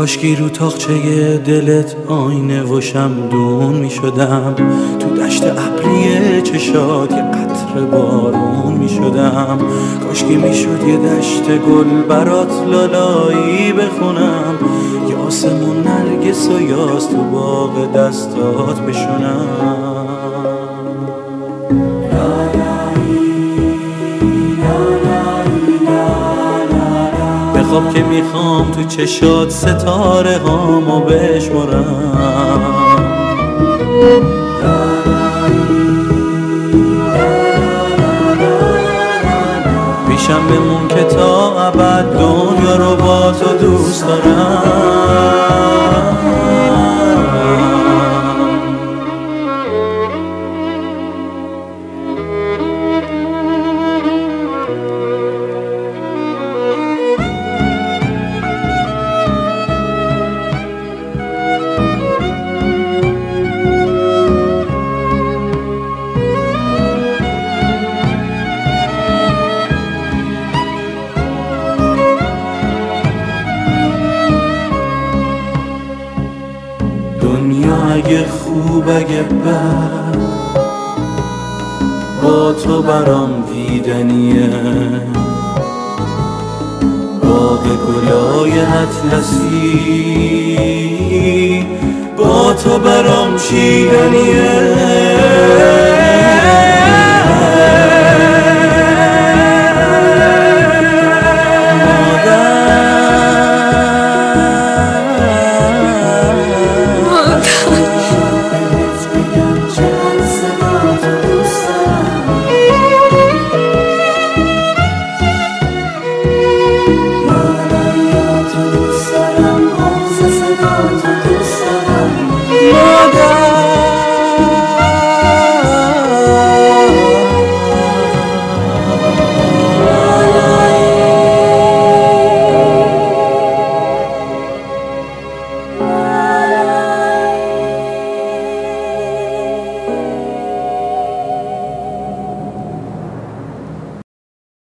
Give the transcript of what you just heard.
کاشکی رو تاقچه دلت آینه و شمدون می شدم، تو دشت ابری چشات یه قطره بارون می شدم. کاشکی می شد یه دشت گل برات لالایی بخونم، یه آسمون نرگس و یاس تو باغ دستات بشونم. بخواب که میخوام تو چشات ستاره هامو بشمرم. پیشم بمون که تا ابد دنیا رو با تو دوست دارم. دنیا اگه خوب اگه بد با تو برام دیدنیه. باغ گلای اطلسی با تو برام چیدنیه.